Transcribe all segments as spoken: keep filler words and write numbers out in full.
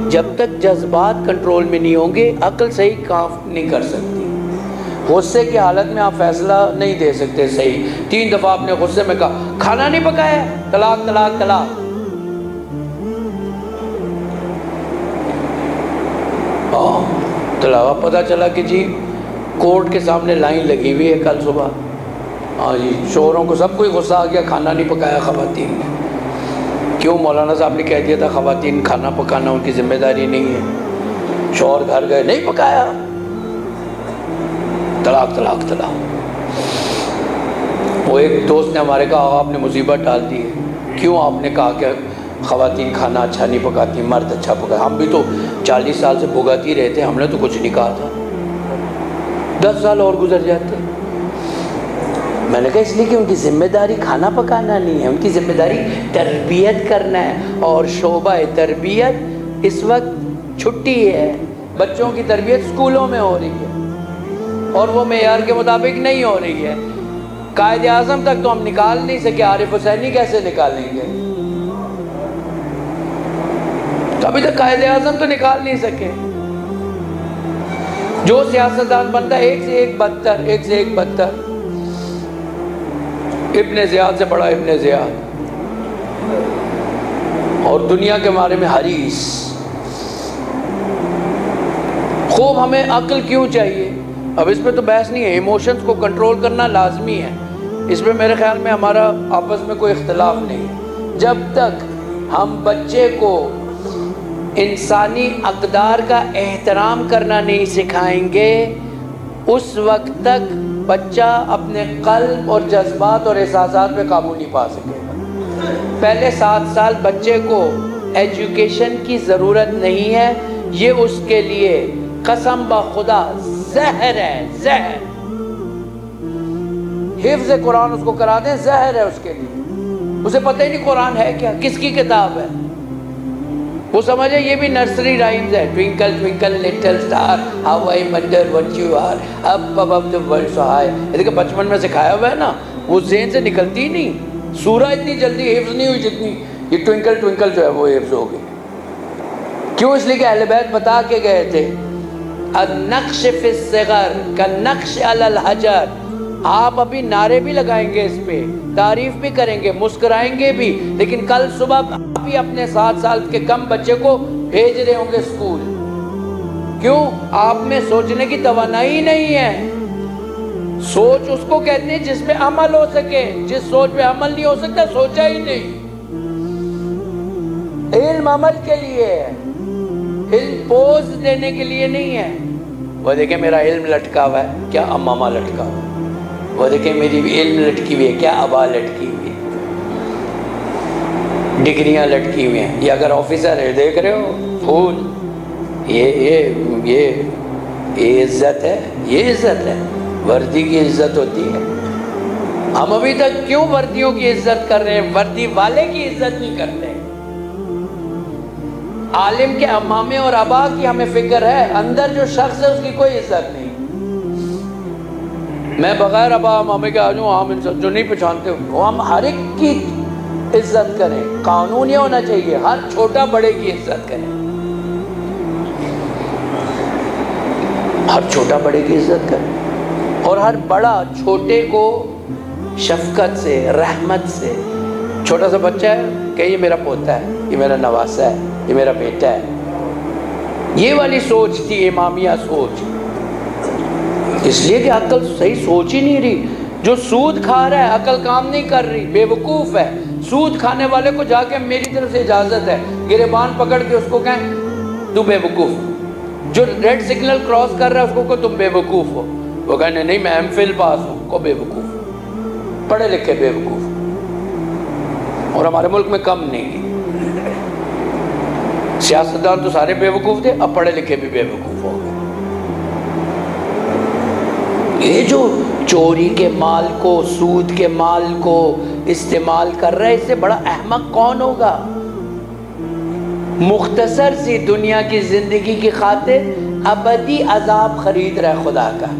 جب تک جذبات کنٹرول میں نہیں ہوں گے عقل صحیح کام نہیں کر سکتی. غصے کی حالت میں آپ فیصلہ نہیں دے سکتے صحیح. تین دفعہ آپ نے غصے میں کہا کھانا نہیں پکایا، طلاق طلاق طلاق. طلاق پتہ چلا کہ جی کورٹ کے سامنے لائن لگی ہوئی ہے کل صبح. ہاں جی شوہروں کو سب کوئی غصہ آ گیا، کھانا نہیں پکایا خواتین نے. کیوں؟ مولانا صاحب نے کہہ دیا تھا خواتین کھانا پکانا ان کی ذمہ داری نہیں ہے. شوہر گھر گئے، نہیں پکایا، طلاق طلاق طلاق. وہ ایک دوست نے ہمارے کہا آپ نے مصیبت ڈال دی ہے. کیوں؟ آپ نے کہا کہ خواتین کھانا اچھا نہیں پکاتی، مرد اچھا پکایا. ہم بھی تو چالیس سال سے بھگاتی رہتے، ہم نے تو کچھ نہیں کہا تھا. دس سال اور گزر جاتے. میں نے کہا اس لیے کہ ان کی ذمہ داری کھانا پکانا نہیں ہے، ان کی ذمہ داری تربیت کرنا ہے. اور شعبہ تربیت اس وقت چھٹی ہے. بچوں کی تربیت اسکولوں میں ہو رہی ہے اور وہ معیار کے مطابق نہیں ہو رہی ہے. قائد اعظم تک تو ہم نکال نہیں سکے، عارف حسینی کیسے نکالیں گے؟ ابھی تک قائد اعظم تو نکال نہیں سکے. جو سیاستدان بنتا ہے ایک سے ایک بدتر، ایک سے ایک بدتر. ابن زیاد سے بڑا ابن زیاد، اور دنیا کے بارے میں حریص. خوب ہمیں عقل کیوں چاہیے؟ اب اس پہ تو بحث نہیں ہے. ایموشنز کو کنٹرول کرنا لازمی ہے، اس پہ میرے خیال میں ہمارا آپس میں کوئی اختلاف نہیں. جب تک ہم بچے کو انسانی اقدار کا احترام کرنا نہیں سکھائیں گے اس وقت تک بچہ اپنے قلب اور جذبات اور احساسات پہ قابو نہیں پا سکے گا. پہلے سات سال بچے کو ایجوکیشن کی ضرورت نہیں ہے، یہ اس کے لیے قسم بخدا زہر ہے. زہر حفظ قرآن اس کو کرا دیں، زہر ہے اس کے لیے. اسے پتہ ہی نہیں قرآن ہے کیا، کس کی کتاب ہے. وہ سمجھے یہ بھی نرسری رائمز ہے. Twinkle twinkle little star how I wonder what you are up above the world so high. یہ دیکھیں بچپن میں سکھایا ہوا ہے نا، وہ ذہن سے نکلتی ہی نہیں. سورہ اتنی جلدی حفظ نہیں ہوئی جتنی یہ ٹوینکل ٹوینکل جو ہے وہ حفظ ہو گئی. کیوں؟ اس لیے کہ اہل بیت بتا کے گئے تھے النقش فی الصغر کالنقش علی الحجر. آپ ابھی نعرے بھی لگائیں گے، اس پہ تعریف بھی کریں گے، مسکرائیں گے بھی، لیکن کل صبح آپ ہی اپنے سات سال کے کم بچے کو بھیج رہے ہوں گے اسکول. کیوں؟ آپ میں سوچنے کی توانائی نہیں ہے. سوچ اس کو کہتے ہیں جس پہ عمل ہو سکے. جس سوچ پہ عمل نہیں ہو سکتا سوچا ہی نہیں. علم عمل کے لیے ہے، علم پوز دینے کے لیے نہیں ہے. وہ دیکھیں میرا علم لٹکا ہوا ہے، کیا امامہ لٹکا ہوا ہے. وہ دیکھیں میری علم لٹکی ہوئی ہے، کیا ابا لٹکی ہوئی ہے. ڈگریاں لٹکی ہوئی ہیں. یہ اگر آفیسر ہے دیکھ رہے ہو پھول، یہ یہ یہ یہ عزت ہے، یہ عزت ہے. وردی کی عزت ہوتی ہے. ہم ابھی تک کیوں وردیوں کی عزت کر رہے ہیں، وردی والے کی عزت نہیں کرتے. عالم کے امامے اور ابا کی ہمیں فکر ہے، اندر جو شخص ہے اس کی کوئی عزت نہیں. میں بغیر ابا امامے کے آ جاؤں عام انسان جو نہیں پہچانتے وہ ہم ہر ایک کی عزت کریں. قانون یہ ہونا چاہیے ہر چھوٹا بڑے کی عزت کریں، ہر چھوٹا بڑے کی عزت کریں. اور ہر بڑا چھوٹے کو شفقت سے، رحمت سے. چھوٹا سا بچہ ہے کہ یہ میرا پوتا ہے، یہ میرا نواسہ ہے، یہ میرا بیٹا ہے. یہ والی سوچ تھی امامیہ سوچ. اس لیے کہ عقل صحیح سوچ ہی نہیں رہی. جو سود کھا رہا ہے عقل کام نہیں کر رہی، بے وقوف ہے. سود کھانے والے کو جا کے میری طرف سے اجازت ہے گریبان پکڑ کے اس کو کہیں تو بے وقوف. جو ریڈ سگنل کراس کر رہا ہے اس کو کہ تم بے وقوف ہو. وہ کہنے نہیں میں ایم فل پاس ہوں، کو بے وقوف. پڑھے لکھے بے وقوف. اور ہمارے ملک میں کم نہیں. سیاستدان تو سارے بے وقوف تھے، اب پڑھے لکھے بھی بے وقوف ہو گئے. یہ جو چوری کے مال کو، سود کے مال کو استعمال کر رہا ہے، اس سے بڑا احمق کون ہوگا؟ مختصر سی دنیا کی زندگی کی خاطر ابدی عذاب خرید رہا ہے خدا کا.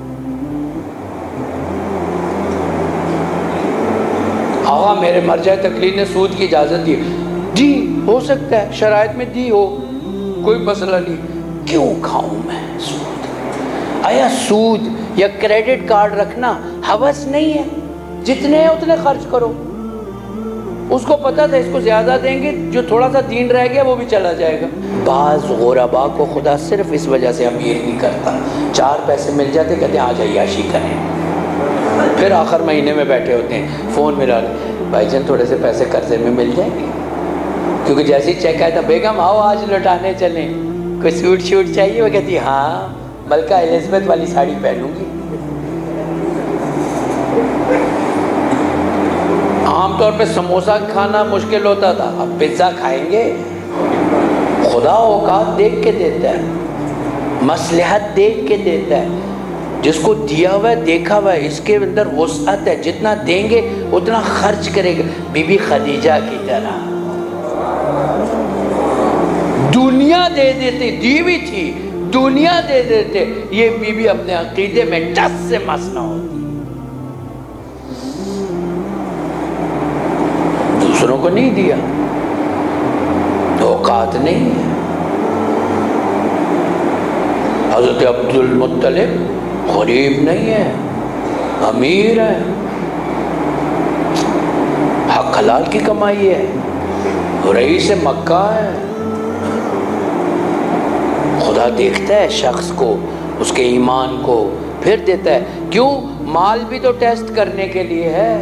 آقا میرے مرجع تقلید نے سود کی اجازت دی. جی ہو سکتا ہے شرائط میں دی ہو، کوئی مسئلہ نہیں، کیوں کھاؤں میں سود؟ آیا سود یا کریڈٹ کارڈ رکھنا ہوس نہیں ہے؟ جتنے ہیں اتنے خرچ کرو۔ اس کو پتا تھا اس کو زیادہ دیں گے، جو تھوڑا سا دین رہ گیا وہ بھی چلا جائے گا۔ بعض غربا کو خدا صرف اس وجہ سے امیر نہیں کرتا، چار پیسے مل جاتے کہتے ہیں آج عیاشی کریں، پھر آخر مہینے میں بیٹھے ہوتے ہیں فون ملا لیں، بھائی جان تھوڑے سے پیسے قرضے میں مل جائیں گے، کیونکہ جیسے ہی چیک آیا تھا بیگم آؤ آج لوٹانے چلیں، کوئی سوٹ شوٹ چاہیے، وہ کہتی ہاں ملکہ الزبتھ والی ساڑی پہنوں گی۔ عام طور پہ سموسہ کھانا مشکل ہوتا تھا، اب پیزا کھائیں گے۔ خدا اوقات دیکھ کے دیتا ہے، مصلحت دیکھ کے دیتا ہے، جس کو دیا ہوا ہے دیکھا ہوا ہے اس کے اندر وسعت ہے، جتنا دیں گے اتنا خرچ کرے گا۔ بی بی خدیجہ کی طرح دنیا دے دیتے، دی بھی تھی دنیا دے دیتے، یہ بی بی اپنے عقیدے میں ٹس سے مس نہ ہوتی، دوسروں کو نہیں دیا، اوقات نہیں ہے۔ حضرت عبد المطلب غریب نہیں ہے، امیر ہے، حق حلال کی کمائی ہے، رئیس مکہ ہے۔ خدا دیکھتا ہے شخص کو، اس کے ایمان کو، پھر دیتا ہے۔ کیوں؟ مال بھی تو ٹیسٹ کرنے کے لیے ہے۔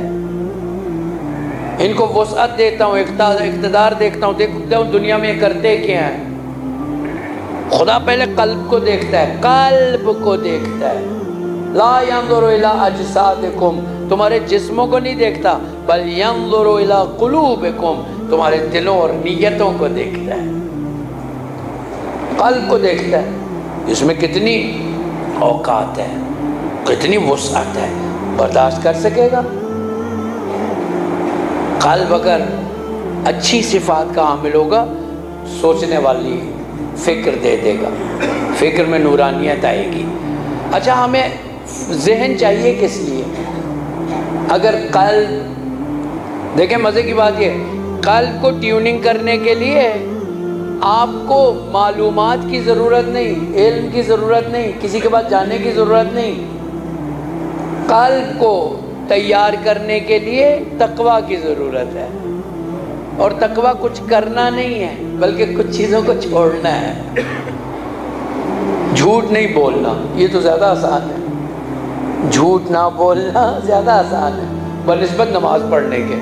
ان کو وسعت دیتا ہوں، اقتدار دیکھتا ہوں، دیکھتا ہوں دنیا میں کرتے کیا ہیں۔ خدا پہلے قلب کو دیکھتا ہے، قلب کو دیکھتا ہے۔ لا ينظر الى اجسادکم، تمہارے جسموں کو نہیں دیکھتا، بل ينظر الى قلوبکم، تمہارے دلوں اور نیتوں کو دیکھتا ہے، قلب کو دیکھتا ہے۔ اس میں کتنی اوقات ہے، کتنی وسعت ہے، برداشت کر سکے گا؟ قلب اگر اچھی صفات کا حامل ہوگا، سوچنے والی فکر دے دے گا، فکر میں نورانیت آئے گی۔ اچھا ہمیں ذہن چاہیے کس لیے؟ اگر قلب، دیکھیں مزے کی بات یہ، قلب کو ٹیوننگ کرنے کے لیے آپ کو معلومات کی ضرورت نہیں، علم کی ضرورت نہیں، کسی کے پاس جانے کی ضرورت نہیں۔ قلب کو تیار کرنے کے لیے تقویٰ کی ضرورت ہے، اور تقویٰ کچھ کرنا نہیں ہے بلکہ کچھ چیزوں کو چھوڑنا ہے۔ جھوٹ نہیں بولنا، یہ تو زیادہ آسان ہے، جھوٹ نہ بولنا زیادہ آسان ہے بنسبت نماز پڑھنے کے۔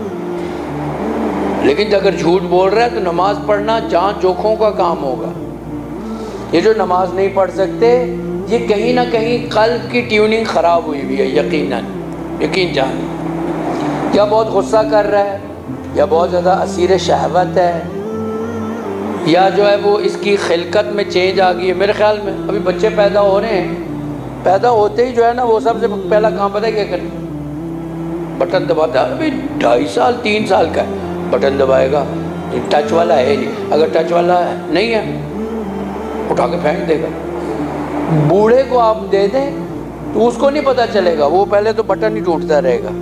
لیکن اگر جھوٹ بول رہا ہے تو نماز پڑھنا جان جوکھوں کا کام ہوگا۔ یہ جو نماز نہیں پڑھ سکتے، یہ کہیں نہ کہیں قلب کی ٹیوننگ خراب ہوئی ہوئی ہے، یقیناً یقین جان، یا بہت غصہ کر رہا ہے، یا بہت زیادہ اسیر شہوت ہے، یا جو ہے وہ اس کی خلقت میں چینج آ گئی ہے۔ میرے خیال میں ابھی بچے پیدا ہو رہے ہیں، پیدا ہوتے ہی جو ہے نا وہ سب سے پہلا کام پتہ ہے کیا کریں؟ بٹن دباتا ہے۔ ابھی ڈھائی سال تین سال کا ہے، بٹن دبائے گا، ٹچ والا ہے نہیں، اگر ٹچ والا ہے نہیں ہے اٹھا کے پھینک دے گا۔ بوڑھے کو آپ دے دیں تو اس کو نہیں پتہ چلے گا، وہ پہلے تو بٹن ہی ٹوٹتا رہے گا۔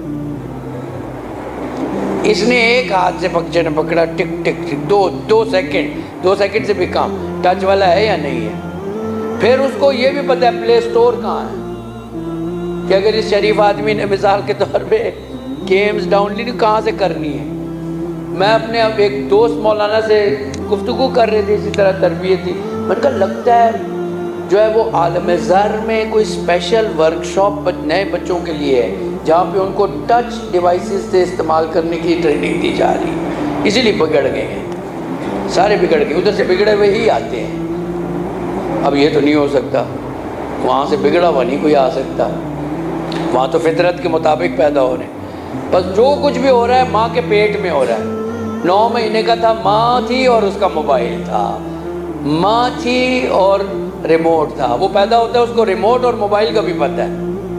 اس نے ایک ہاتھ سے بچے نے پکڑا، ٹک ٹک ٹک، دو دو سیکنڈ دو سیکنڈ سے بھی کام، ٹچ والا ہے یا نہیں ہے۔ پھر اس کو یہ بھی پتہ ہے پلے سٹور کہاں ہے، کہ اگر اس شریف آدمی نے مثال کے طور پہ گیمز ڈاؤن لوڈ کہاں سے کرنی ہے۔ میں اپنے اب ایک دوست مولانا سے گفتگو کر رہی تھی، اسی طرح تربیت تھی، میں نے کہا لگتا ہے جو ہے وہ عالم زر میں کوئی اسپیشل ورکشاپ نئے بچوں کے لیے ہے، جہاں پہ ان کو ٹچ ڈیوائسز سے استعمال کرنے کی ٹریننگ دی جا رہی ہے۔ اسی لیے بگڑ گئے ہیں، سارے بگڑ گئے، ادھر سے بگڑے ہوئے ہی آتے ہیں۔ اب یہ تو نہیں ہو سکتا، وہاں سے بگڑا ہوا نہیں کوئی آ سکتا، وہاں تو فطرت کے مطابق پیدا ہو رہے ہیں۔ بس جو کچھ بھی ہو رہا ہے ماں کے پیٹ میں ہو رہا ہے۔ نو مہینے کا تھا، ماں تھی اور اس کا موبائل تھا، ماں تھی اور ریموٹ تھا۔ وہ پیدا ہوتا ہے اس کو ریموٹ اور موبائل کا بھی پتہ ہے،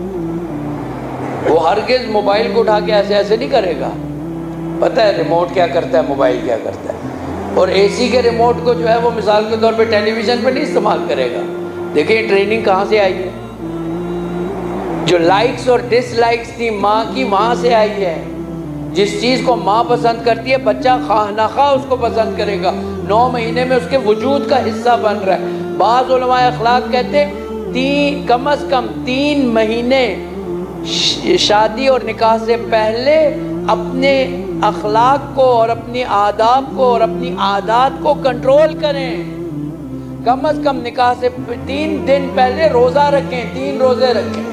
وہ ہرگز موبائل کو اٹھا کے ایسے ایسے نہیں کرے گا، پتہ ہے ریموٹ کیا کرتا ہے، موبائل کیا کرتا ہے۔ اور اے سی کے ریموٹ کو جو ہے وہ مثال کے طور پہ ٹیلی ویژن پہ نہیں استعمال کرے گا۔ دیکھیں یہ ٹریننگ کہاں سے آئی ہے، جو لائکس اور ڈس لائکس تھی ماں کی، وہاں سے آئی ہے۔ جس چیز کو ماں پسند کرتی ہے بچہ خواہ نہ خواہ اس کو پسند کرے گا۔ نو مہینے میں اس کے وجود کا حصہ بن رہا ہے۔ بعض علماء اخلاق کہتے ہیں تین کم از کم تین مہینے شادی اور نکاح سے پہلے اپنے اخلاق کو اور اپنی آداب کو اور اپنی عادات کو کنٹرول کریں۔ کم از کم نکاح سے تین دن پہلے روزہ رکھیں، تین روزے رکھیں،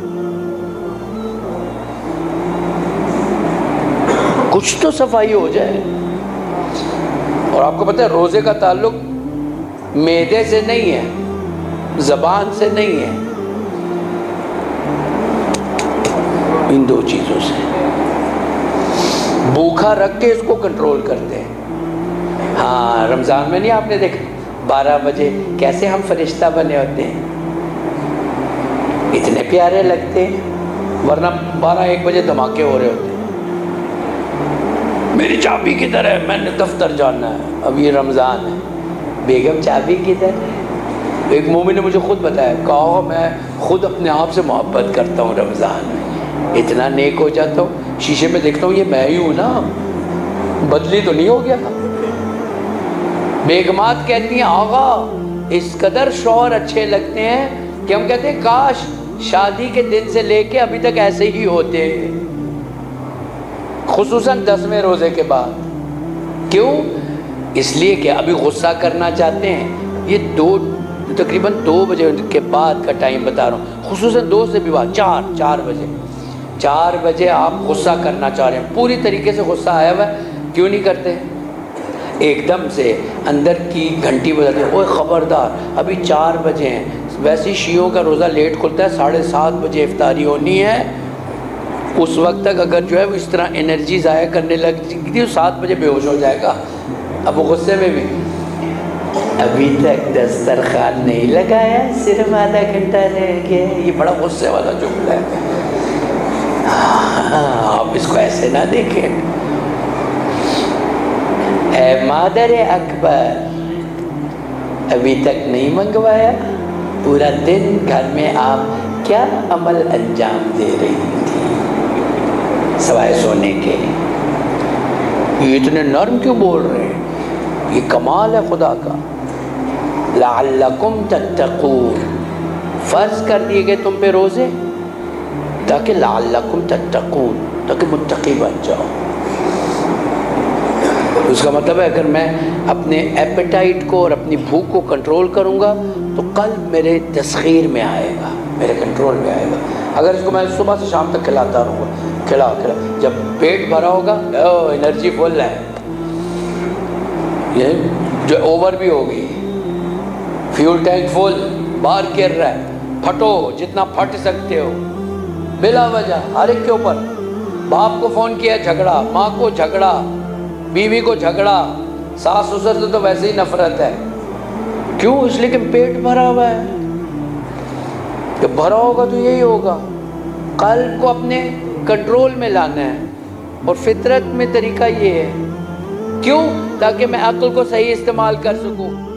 کچھ تو صفائی ہو جائے۔ اور آپ کو پتہ ہے روزے کا تعلق معدے سے نہیں ہے، زبان سے نہیں ہے، ان دو چیزوں سے۔ بھوکا رکھ کے اس کو کنٹرول کرتے ہیں۔ ہاں رمضان میں نہیں آپ نے دیکھا بارہ بجے کیسے ہم فرشتہ بنے ہوتے ہیں، اتنے پیارے لگتے ہیں، ورنہ بارہ ایک بجے دھماکے ہو رہے ہوتے ہیں۔ میری چابی کدھر ہے، میں نے دفتر جانا ہے، اب یہ رمضان ہے، بیگم چابی کدھر ہے؟ ایک مومن نے مجھے خود بتایا، کہا میں خود اپنے آپ سے محبت کرتا ہوں رمضان میں، اتنا نیک ہو جاتا ہوں، شیشے میں دیکھتا ہوں یہ میں ہی ہوں نا، بدلی تو نہیں ہو گیا۔ بیگمات کہتی ہیں آغا اس قدر شوہر اچھے لگتے ہیں کہ ہم کہتے ہیں کاش شادی کے دن سے لے کے ابھی تک ایسے ہی ہوتے، خصوصاً دسویں روزے کے بعد۔ کیوں؟ اس لیے کہ ابھی غصہ کرنا چاہتے ہیں، یہ دو تقریباً دو بجے کے بعد کا ٹائم بتا رہا ہوں، خصوصاً دو سے بھی بعد چار چار بجے چار بجے آپ غصہ کرنا چاہ رہے ہیں، پوری طریقے سے غصہ آیا ہوا ہے، کیوں نہیں کرتے؟ ایک دم سے اندر کی گھنٹی بجاتی ہے، اوہ خبردار ابھی چار بجے ہیں۔ ویسے شیعوں کا روزہ لیٹ کھلتا ہے، ساڑھے سات بجے افطاری ہونی ہے، اس وقت تک اگر جو ہے وہ اس طرح انرجی ضائع کرنے لگتی ہے سات بجے بے ہوش ہو جائے گا۔ اب وہ غصے میں بھی ابھی تک دسترخوان نہیں لگایا، صرف آدھا گھنٹہ رہ گیا، یہ بڑا غصے والا جملہ ہے۔ آپ اس کو ایسے نہ دیکھیں۔ اے مادر اکبر، ابھی تک نہیں منگوایا؟ پورا دن گھر میں آپ کیا عمل انجام دے رہی تھی سوائے سونے کے؟ یہ اتنے نرم کیوں بول رہے ہیں؟ یہ کمال ہے خدا کا۔ لعلکم تتقون، فرض کر دیے گئے تم پہ روزے تاکہ لعلکم تتقون، تاکہ متقی بن جاؤ۔ اس کا مطلب ہے اگر میں اپنے ایپیٹائٹ کو اور اپنی بھوک کو کنٹرول کروں گا تو قلب میرے تسخیر میں آئے گا، میرے کنٹرول میں آئے گا۔ اگر اس کو میں صبح سے شام تک کھلاتا رہوں گا، کھلا کھلا جب پیٹ بھرا ہوگا او انرجی فل ہے، یہ جو اوور بھی ہوگی، فیول ٹینک فل، باہر گر رہا ہے، پھٹو جتنا پھٹ سکتے ہو بلا وجہ، ہر ایک کے اوپر۔ باپ کو فون کیا جھگڑا، ماں کو جھگڑا، بیوی کو جھگڑا، ساس سسر سے تو ویسے ہی نفرت ہے۔ کیوں؟ اس لیے کہ پیٹ بھرا ہوا ہے، کہ بھرا ہوگا تو یہی ہوگا۔ قلب کو اپنے کنٹرول میں لانا ہے، اور فطرت میں طریقہ یہ ہے۔ کیوں؟ تاکہ میں عقل کو صحیح استعمال کر سکوں۔